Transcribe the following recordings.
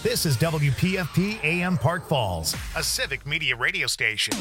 This is WPFP AM Park Falls, a civic media radio station.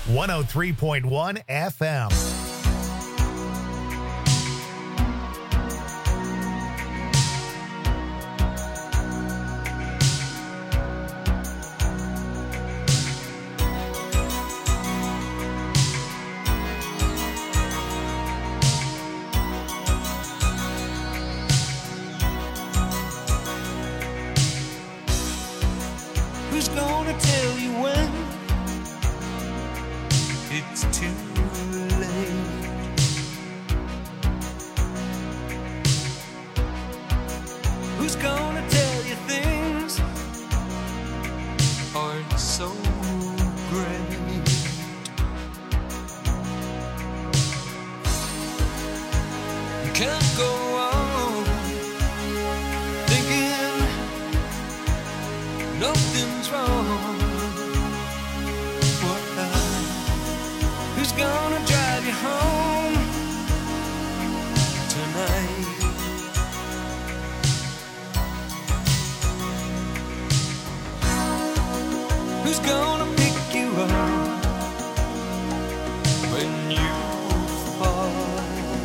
103.1 FM. Who's gonna tell you when it's too late? Who's gonna tell you things aren't so great? You can't go on thinking nothing's wrong. Who's gonna drive you home tonight? Who's gonna pick you up when you fall?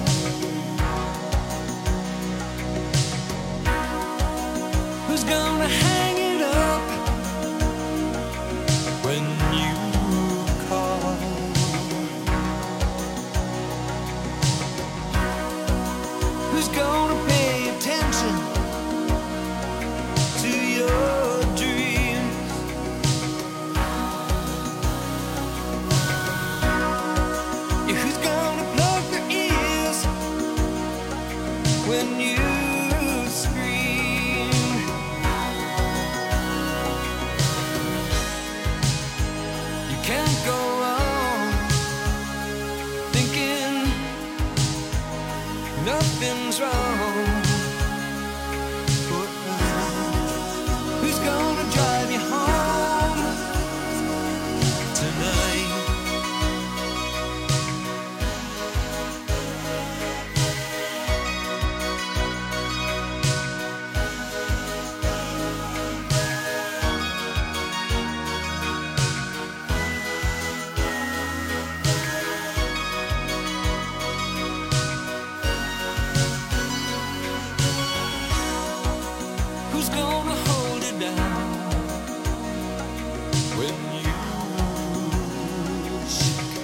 Who's gonna hang it up when you call? Who's gonna pay attention to your dreams? Yeah, who's gonna plug their ears when you can't go on thinking nothing's wrong. Who's gonna drive you home tonight? Who's gonna hold it down when you shake?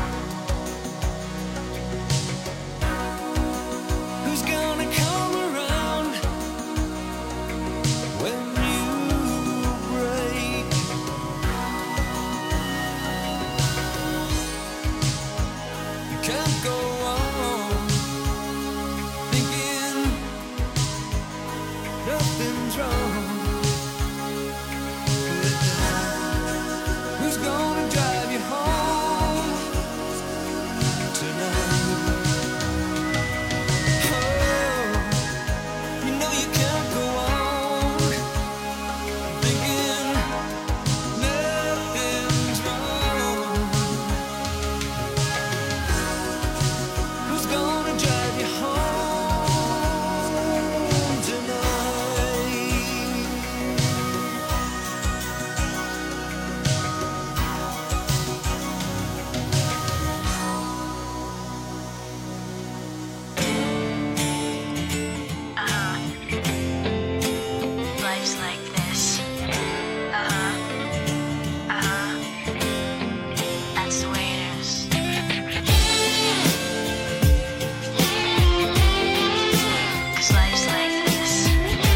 Who's gonna come around when you break? You can't go on thinking nothing's wrong. Who's gonna drive you home tonight? Oh, you know you can't go on thinking nothing's wrong. Who's gonna drive you home tonight? Life's like this. That's the way it is. 'Cause life's like this.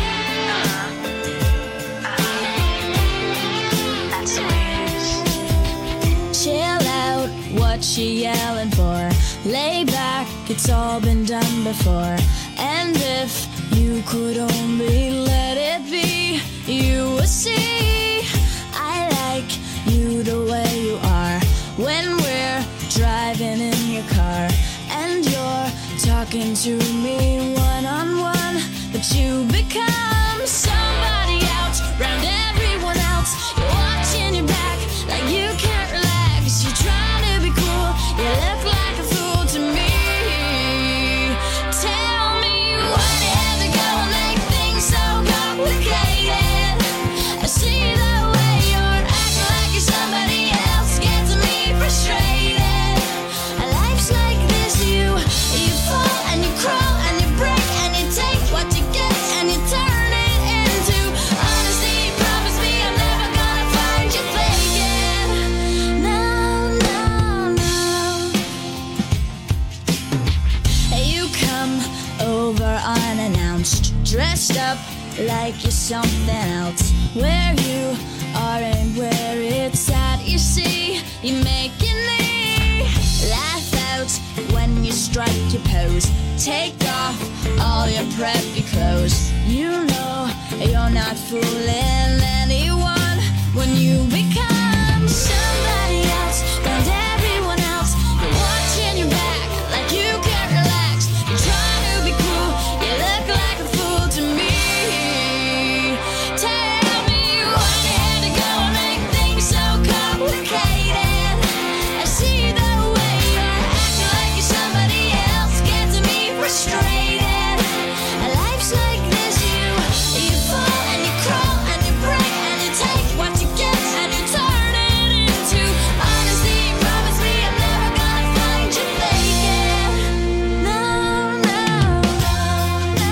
That's the way it is. Chill out, what you yelling for? Lay back, it's all been done before. And if you could only let it be, you would see I like you the way you are. When we're driving in your car and you're talking to me one-on-one, but you become somebody else round everyone else. You're watching your back like you can't relax. You're trying to be cool, you look like a fool to me. Tell me what is it gonna make things so complicated? I see the way you're acting like you're somebody else, gets me frustrated. dressed up like you're something else. Where you are and where it's at, you see, you're making me laugh out when you strike your pose. Take off all your preppy clothes. You know you're not fooling anyone when you become somebody else. And everyone else, you're watching your back like you can't relax. You're trying to be cool, you look like a fool to me. Tell me why you had to go and make things so complicated. I see the way you're acting like you're somebody else, gets me frustrated. Life's like this, you fall and you crawl and you break and you take what you get and you turn it into honesty. Promise me I'm never gonna find you faking. No, no, no,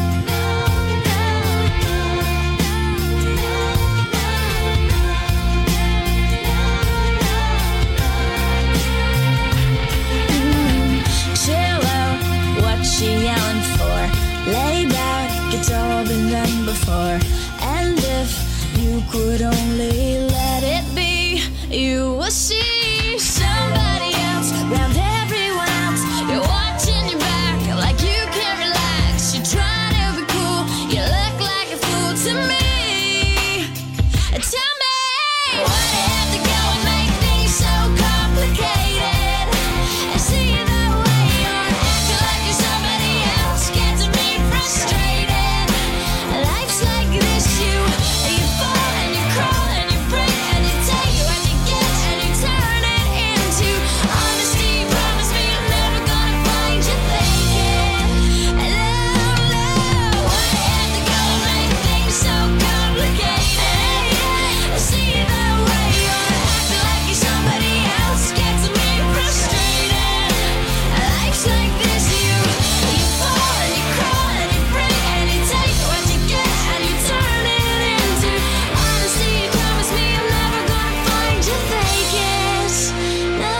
chill out, what you yelling for? Lay back, it's all been done before. And if you could only let it be, you will see somebody else round everyone else. You're watching your back like you can't relax. You're trying to be cool, you look like a fool to me. Tell me why you have to go and make things so complicated. I see the way you're acting like you're somebody else, gets me frustrated. Life's like this, you fall and you crawl and you break and you take what you get and you turn it into honesty. Promise me I'm never gonna find you faking. No, no, why you have to go and make things so complicated? I see the way you're acting like you're somebody else, gets me frustrated. Life's like this, you fall and you crawl and you break and you take what you get and you turn it into honesty. Promise me I'm never gonna find you faking. No,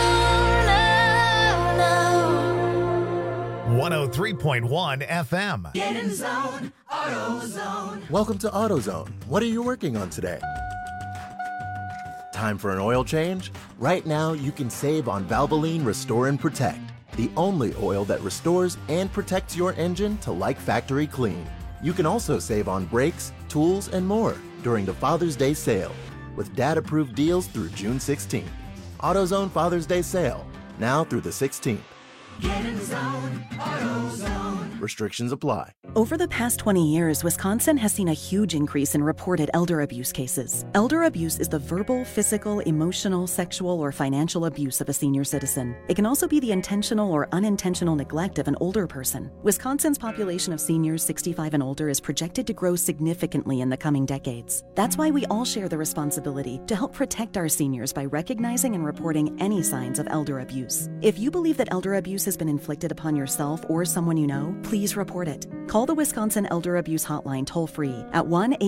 no, no. 103.1 FM. Get in the zone, AutoZone. Welcome to AutoZone. What are you working on today? Time for an oil change? Right now, you can save on Valvoline Restore and Protect, the only oil that restores and protects your engine to like factory clean. You can also save on brakes, tools, and more during the Father's Day sale with dad-approved deals through June 16th. AutoZone Father's Day sale, now through the 16th. Get in the zone, AutoZone. Restrictions apply. Over the past 20 years, Wisconsin has seen a huge increase in reported elder abuse cases. Elder abuse is the verbal, physical, emotional, sexual, or financial abuse of a senior citizen. It can also be the intentional or unintentional neglect of an older person. Wisconsin's population of seniors 65 and older is projected to grow significantly in the coming decades. That's why we all share the responsibility to help protect our seniors by recognizing and reporting any signs of elder abuse. If you believe that elder abuse has been inflicted upon yourself or someone you know, please report it. Call the Wisconsin Elder Abuse Hotline toll-free at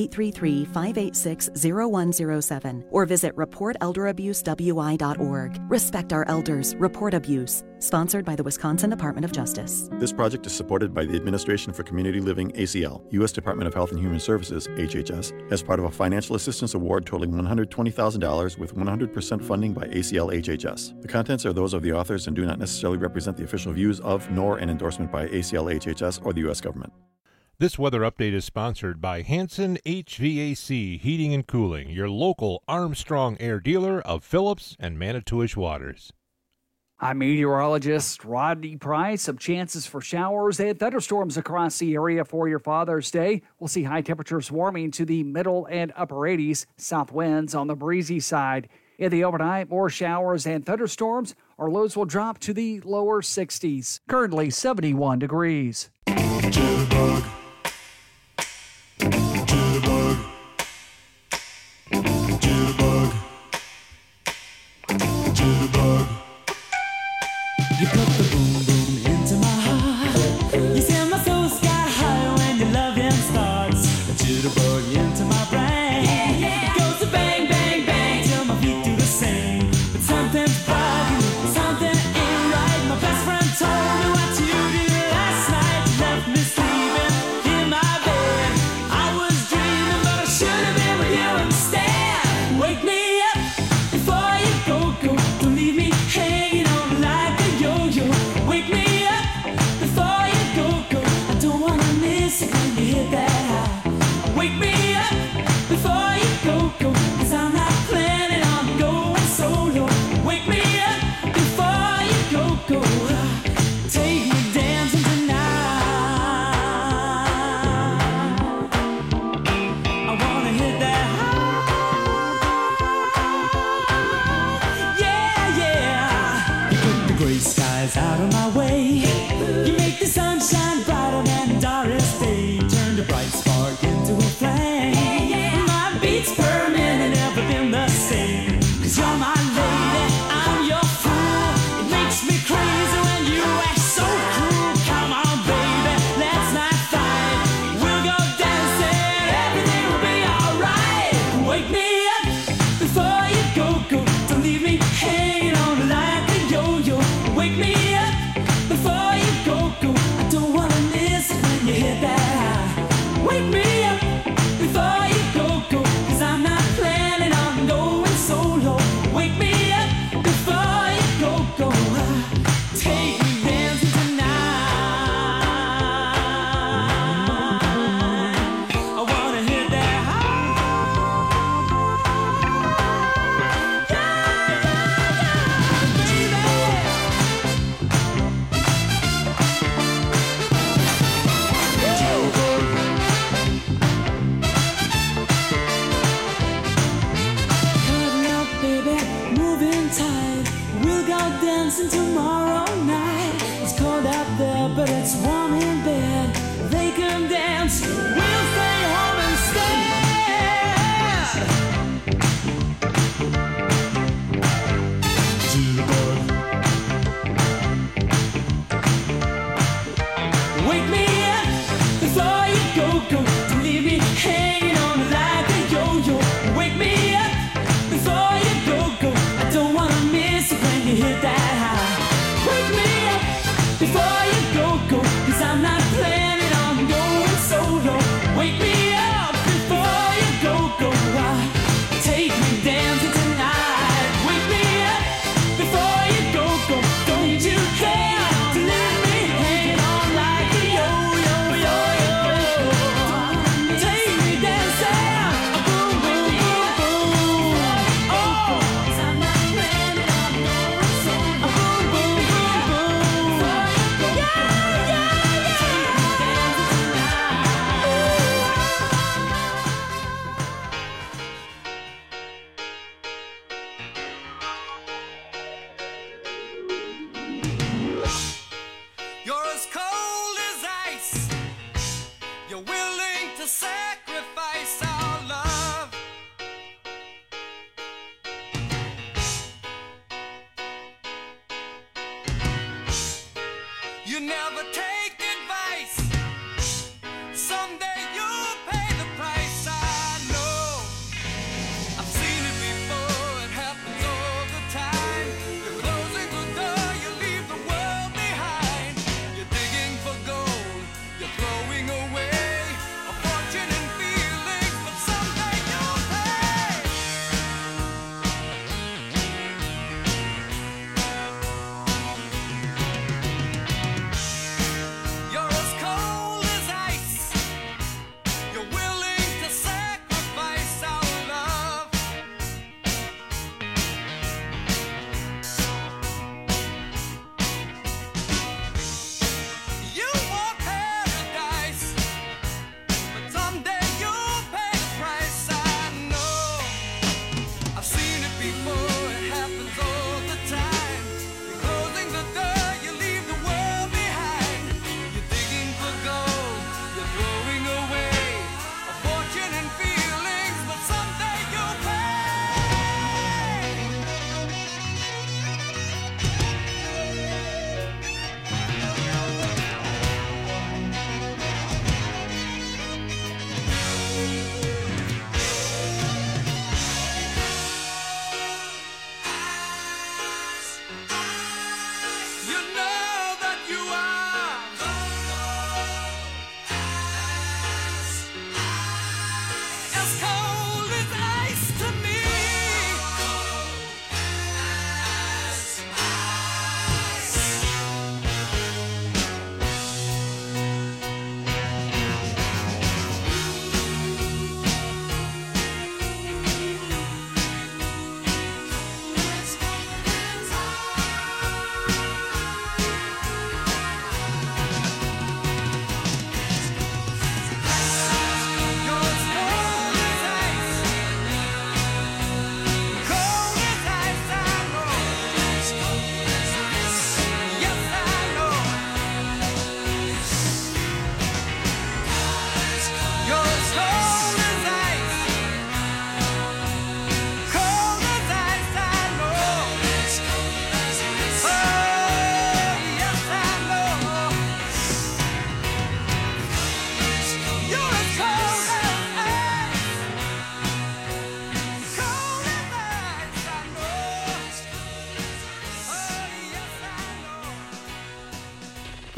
1-833-586-0107 or visit reportelderabusewI.org. Respect our elders. Report abuse. Sponsored by the Wisconsin Department of Justice. This project is supported by the Administration for Community Living, ACL, U.S. Department of Health and Human Services, HHS, as part of a financial assistance award totaling $120,000 with 100% funding by ACL HHS. The contents are those of the authors and do not necessarily represent the official views of, nor an endorsement by ACL HHS or the U.S. government. This weather update is sponsored by Hanson HVAC Heating and Cooling, your local Armstrong Air dealer of Phillips and Manitowish Waters. I'm meteorologist Rodney Price. Some chances for showers and thunderstorms across the area for your Father's Day. We'll see high temperatures warming to the middle and upper 80s, south winds on the breezy side. In the overnight, more showers and thunderstorms. Our lows will drop to the lower 60s. Currently 71 degrees. Jitterbug. Jitterbug. Jitterbug. Jitterbug. You put the boom boom into my heart. You send my soul sky high when your loving starts. A jitterbug into my brain. It goes to bang, bang, bang till my feet do the same. But something's bugging, something ain't right. My best friend told me what you did last night. You left me sleeping in my bed. you go, go, 'cause I'm not planning on going solo. Wake me up before you go, go. Take me dancing tonight. I wanna hit that high. Yeah, yeah. You put the gray skies out of my way. You make the sunshine brighter than Doris Day. Turn the bright spark into a flame. My beats per minute never been the same. 'Cause you're my lady, I'm your fool. It makes me crazy when you act so cruel. Come on, baby, let's not fight. We'll go dancing, everything will be alright. Wake me up before you go, go. Don't leave me hanging on like a yo-yo. Wake me up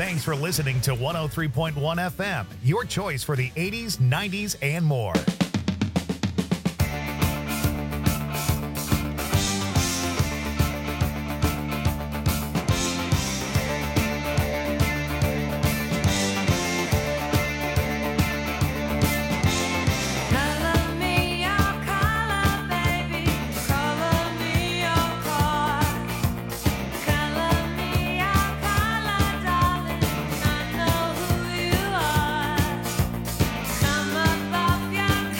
Thanks for listening to 103.1 FM, your choice for the 80s, 90s, and more. Come above your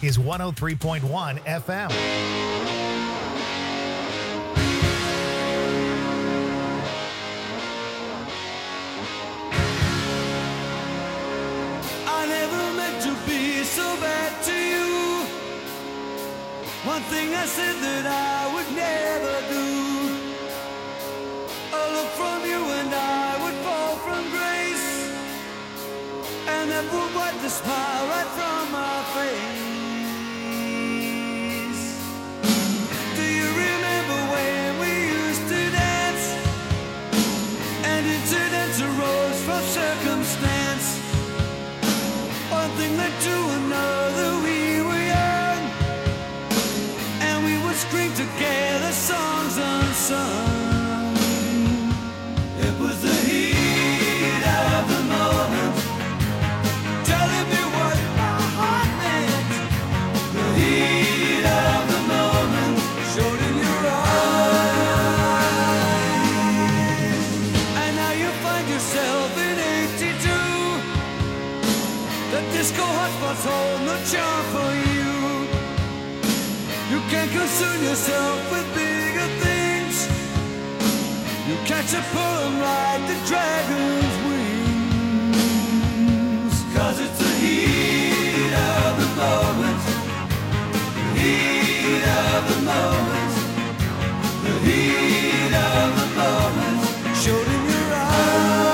is 103.1 FM. I never meant to be so bad to you. One thing I said that I would never do. A look from you and I would fall from grace, and that would wipe the smile right from my face. Do you remember when we used to dance, and incidents arose from circumstance? One thing led to another, we were young, and we would scream together songs unsung. It was the heat of the moment, telling me what my heart meant. The heat of the moment showed in your eyes. And now you find yourself in 82. The disco hotspots hold no charm for you. You can't concern yourself with bigger things. You catch a poem like the dragon's wings. 'Cause it's the heat of the moment. The heat of the moment. The heat of the moment showed in your eyes.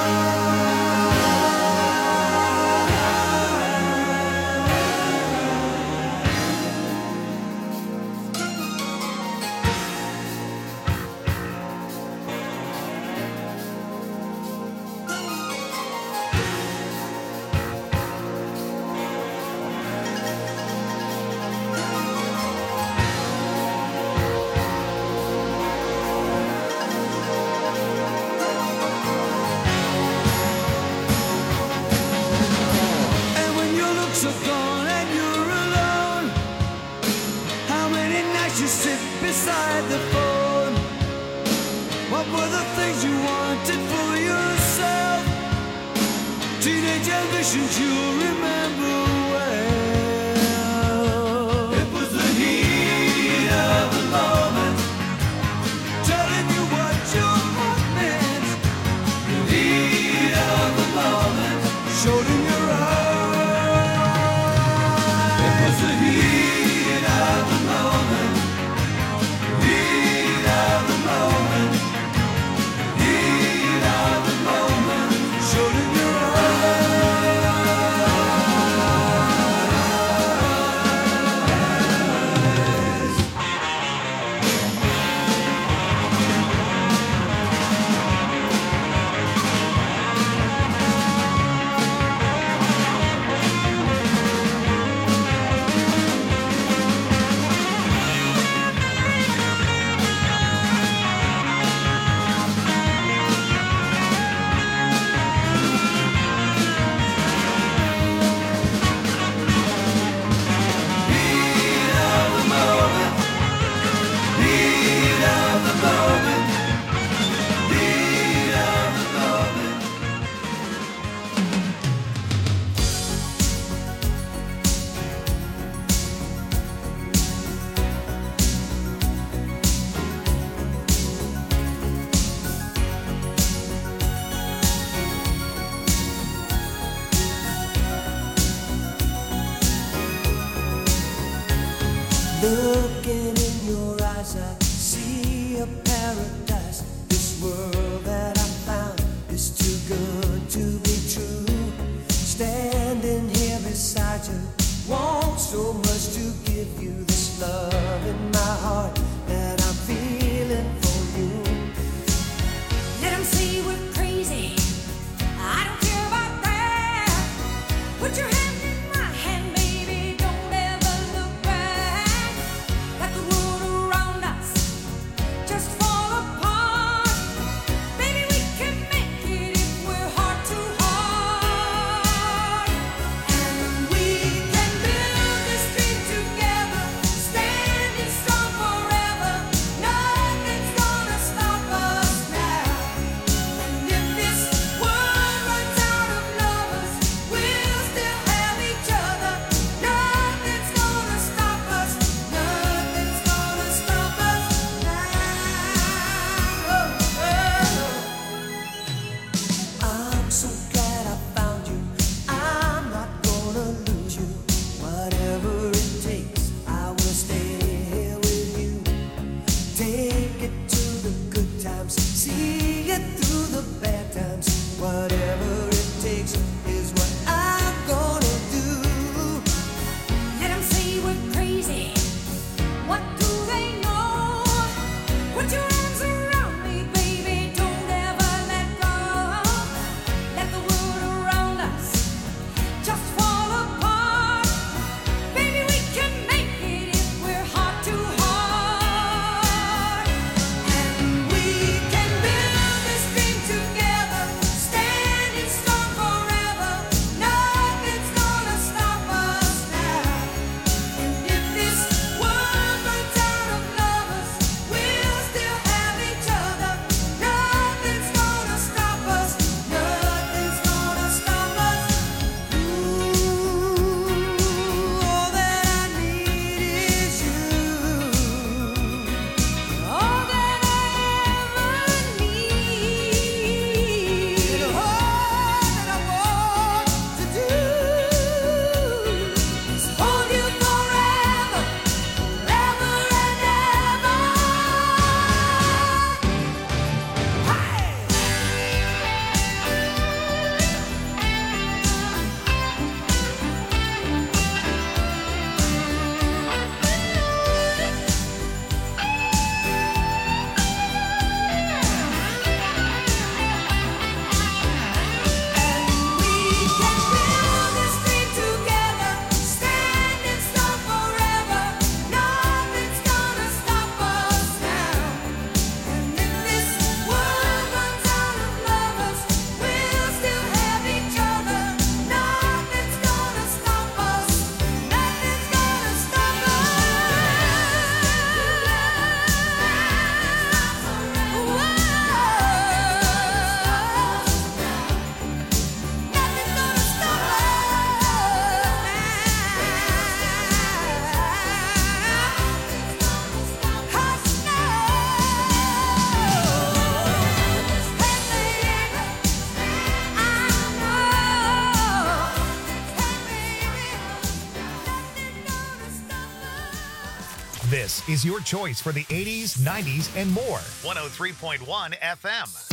So gone and you're alone. How many nights you sit beside the phone? What were the things you wanted for yourself? Teenage ambitions you remember well. It was the heat of the moment, telling you what your heart meant. The heat of the moment showed in your eyes. This is your choice for the 80s, 90s, and more. 103.1 FM.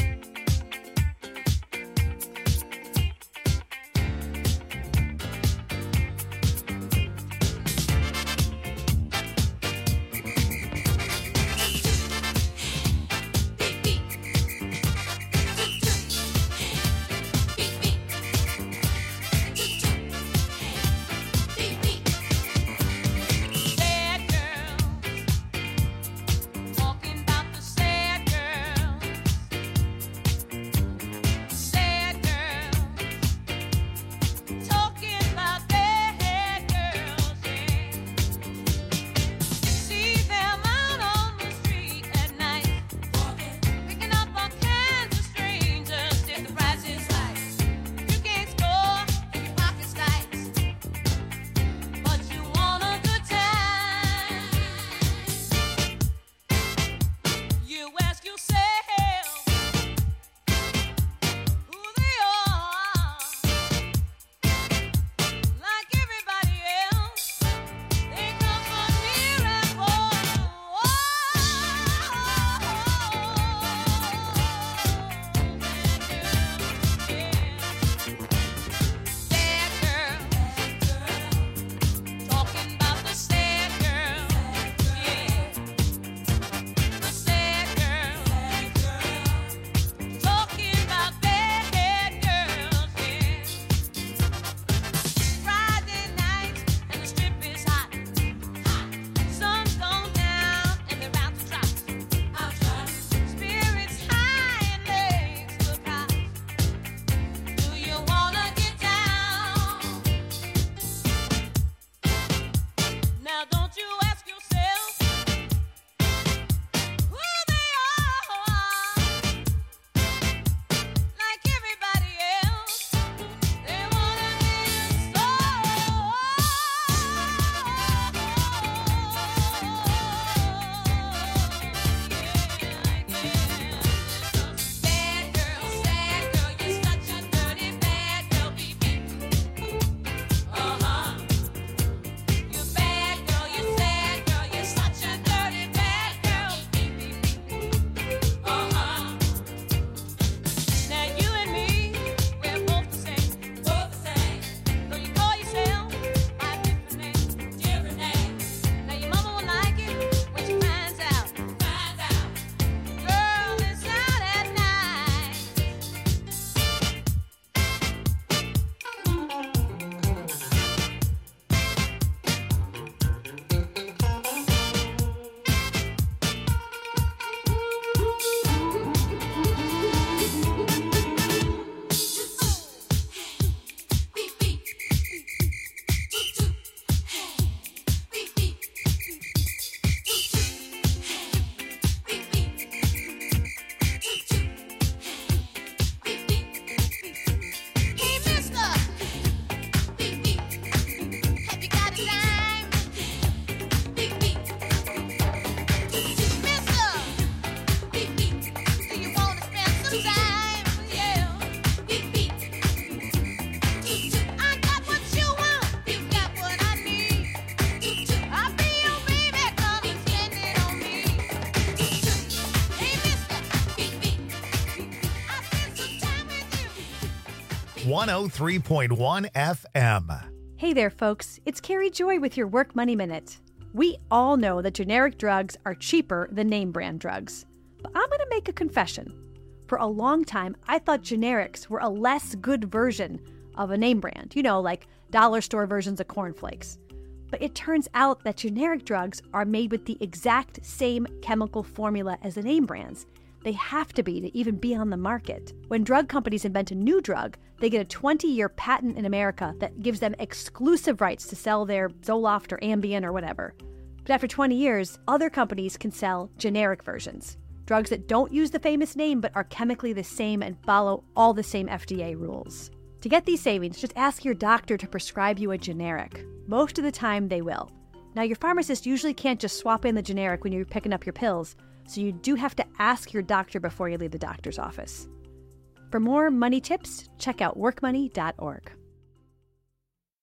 .1 FM. Hey there, folks. It's Carrie Joy with your Work Money Minute. We all know that generic drugs are cheaper than name brand drugs. But I'm going to make a confession. For a long time, I thought generics were a less good version of a name brand. You know, like dollar store versions of cornflakes. But it turns out that generic drugs are made with the exact same chemical formula as the name brands. They have to be to even be on the market. When drug companies invent a new drug, they get a 20-year patent in America that gives them exclusive rights to sell their Zoloft or Ambien or whatever. But after 20 years, other companies can sell generic versions. Drugs that don't use the famous name but are chemically the same and follow all the same FDA rules. To get these savings, just ask your doctor to prescribe you a generic. Most of the time, they will. Now, your pharmacist usually can't just swap in the generic when you're picking up your pills, so you do have to ask your doctor before you leave the doctor's office. For more money tips, check out workmoney.org.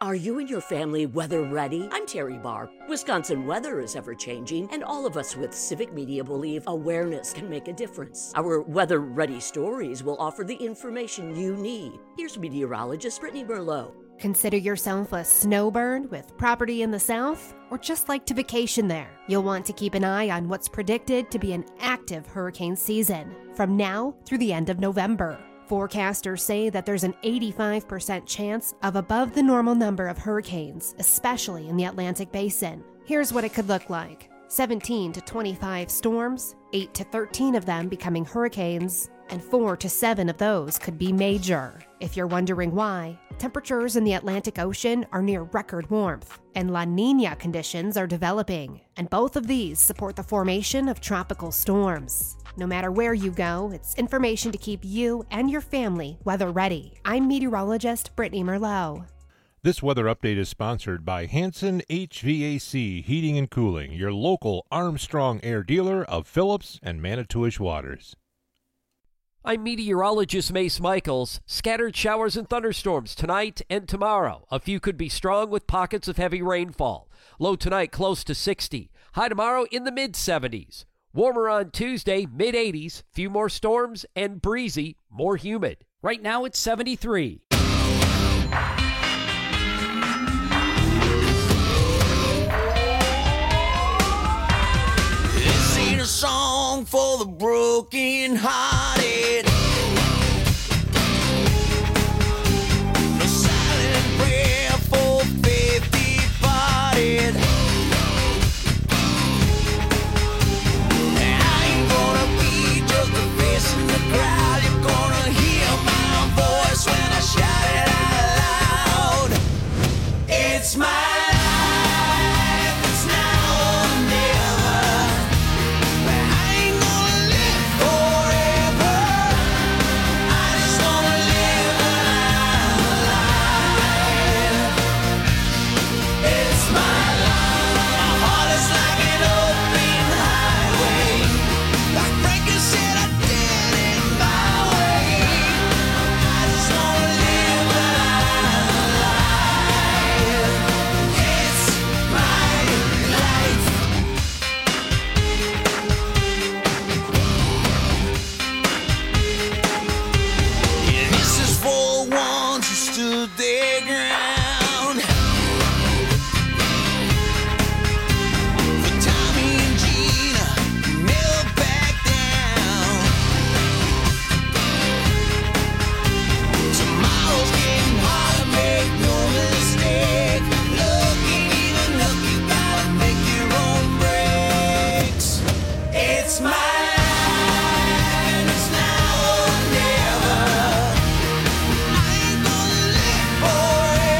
Are you and your family weather ready? I'm Terry Barr. Wisconsin weather is ever changing, and all of us with Civic Media believe awareness can make a difference. Our weather ready stories will offer the information you need. Here's meteorologist Brittany Merlot. Consider yourself a snowbird with property in the south, or just like to vacation there. You'll want to keep an eye on what's predicted to be an active hurricane season from now through the end of November. Forecasters say that there's an 85% chance of above the normal number of hurricanes, especially in the Atlantic Basin. Here's what it could look like. 17 to 25 storms, 8 to 13 of them becoming hurricanes, and 4 to 7 of those could be major. If you're wondering why, temperatures in the Atlantic Ocean are near record warmth, and La Niña conditions are developing, and both of these support the formation of tropical storms. No matter where you go, it's information to keep you and your family weather ready. I'm meteorologist Brittany Merlot. This weather update is sponsored by Hanson HVAC Heating and Cooling, your local Armstrong Air dealer of Phillips and Manitowish Waters. I'm meteorologist Mace Michaels. Scattered showers and thunderstorms tonight and tomorrow. A few could be strong with pockets of heavy rainfall. Low tonight close to 60. High tomorrow in the mid-70s. Warmer on Tuesday, mid-80s. Few more storms and breezy, more humid. Right now it's 73. This ain't a song for the broken-hearted. No silent prayer for faith departed. I ain't gonna be just a face in the crowd. You're gonna hear my voice when I shout it out loud. It's my life, it's now or never. But I ain't gonna live forever. I just wanna live when I'm alive. It's my life. My heart is like an open highway. Like Frankie said, I did it my way. I just wanna live when I'm alive. It's my life. Yeah, this is for ones who stood their ground. For Tommy and Gina, who never back down. Tomorrow's getting harder, make no mistake. Looking even look, you gotta make your own breaks. It's my life, it's now or never. I ain't gonna live forever.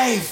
life.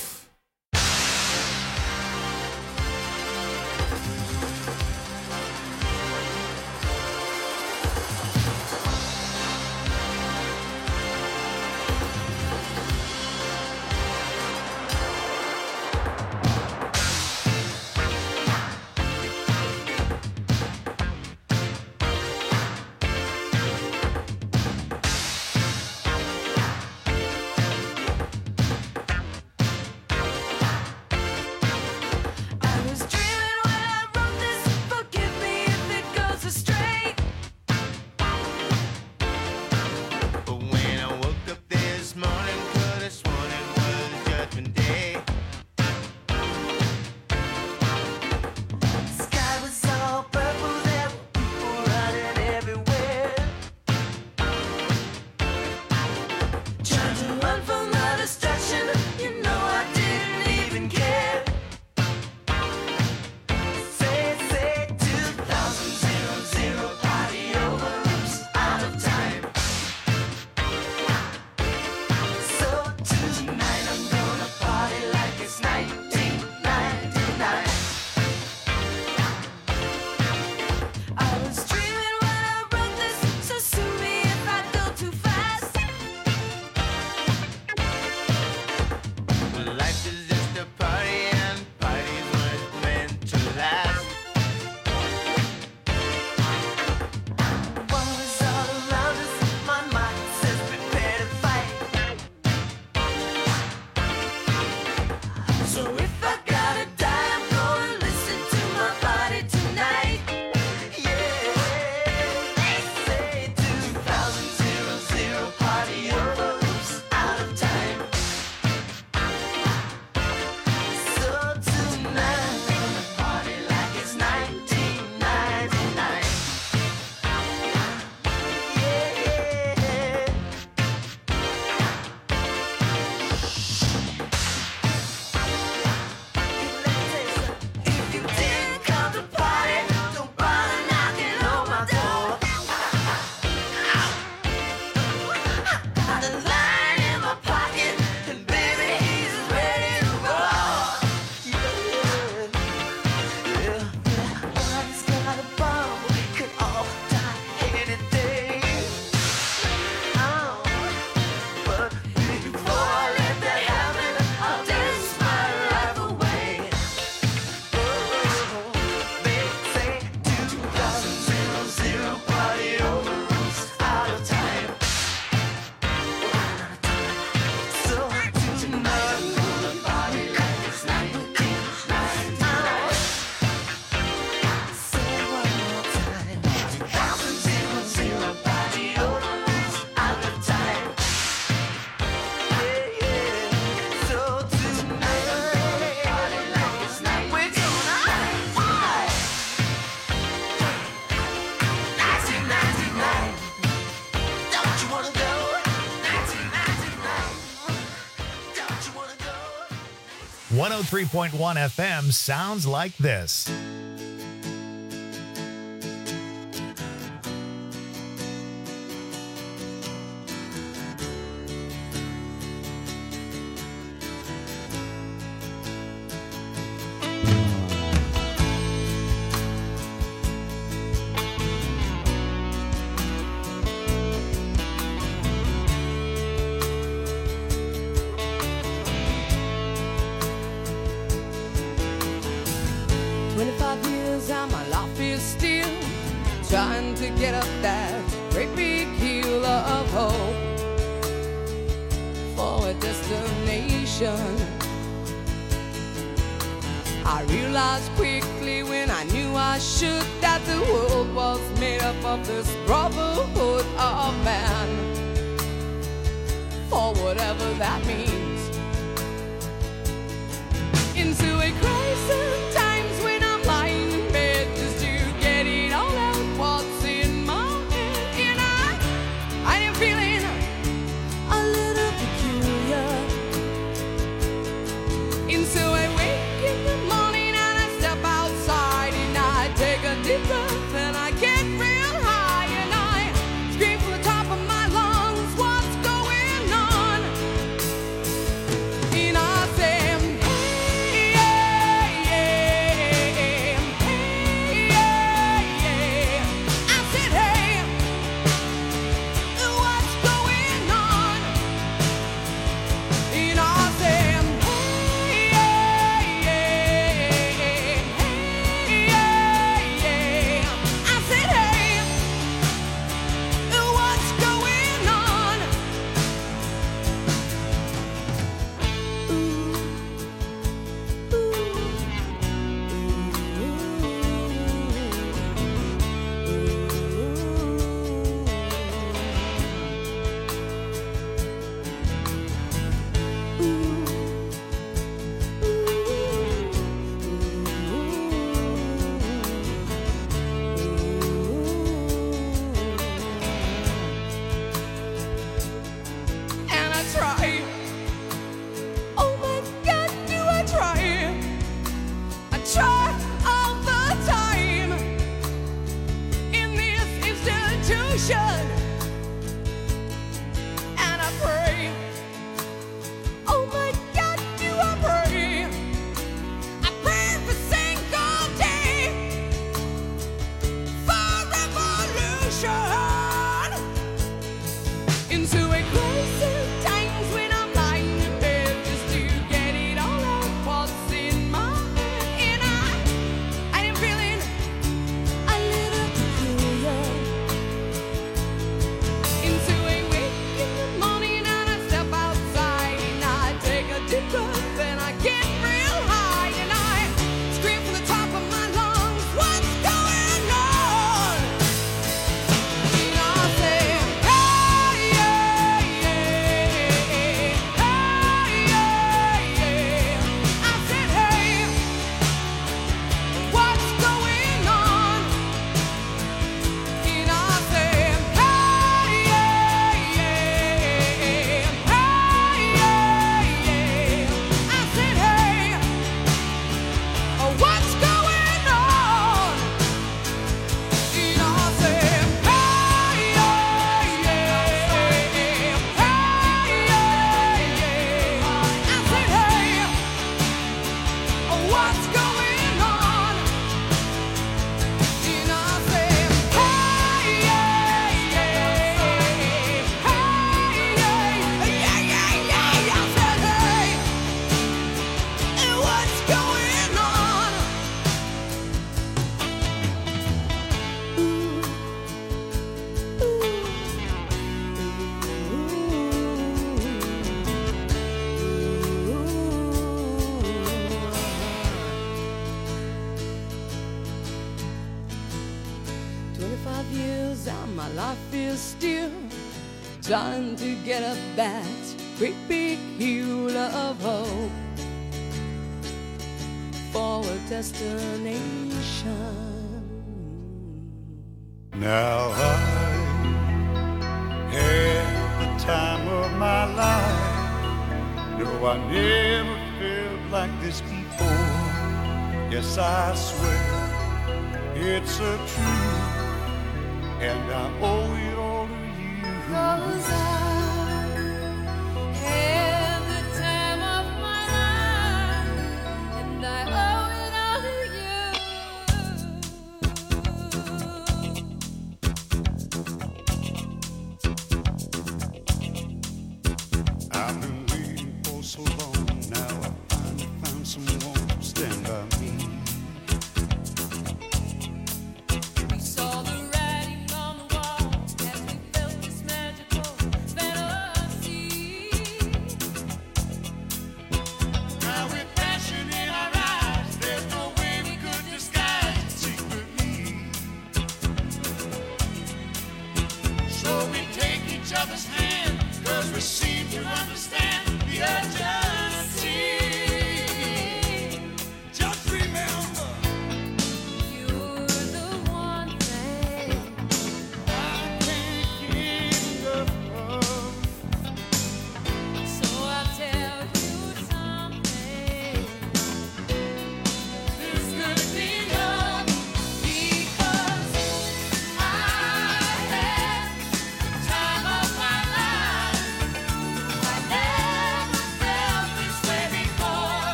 .1 FM sounds like this. Trying to get up that great big hill of hope for a destination. I realized quickly when I knew I should that the world was made up of this brotherhood of man, for whatever that means. Into a crisis times when I'm lying in bed just to get it all out what's in my head, and I am feeling a little peculiar. And so I wake in the morning and I step outside and I take a deep breath and I get real high and I scream from the top of my lungs, what's going on? my life is still trying to get up that great big hill of hope for a destination. Now I had the time of my life. No, I never felt like this before. Yes, I swear it's a truth, and I owe it all to you. 'Cause I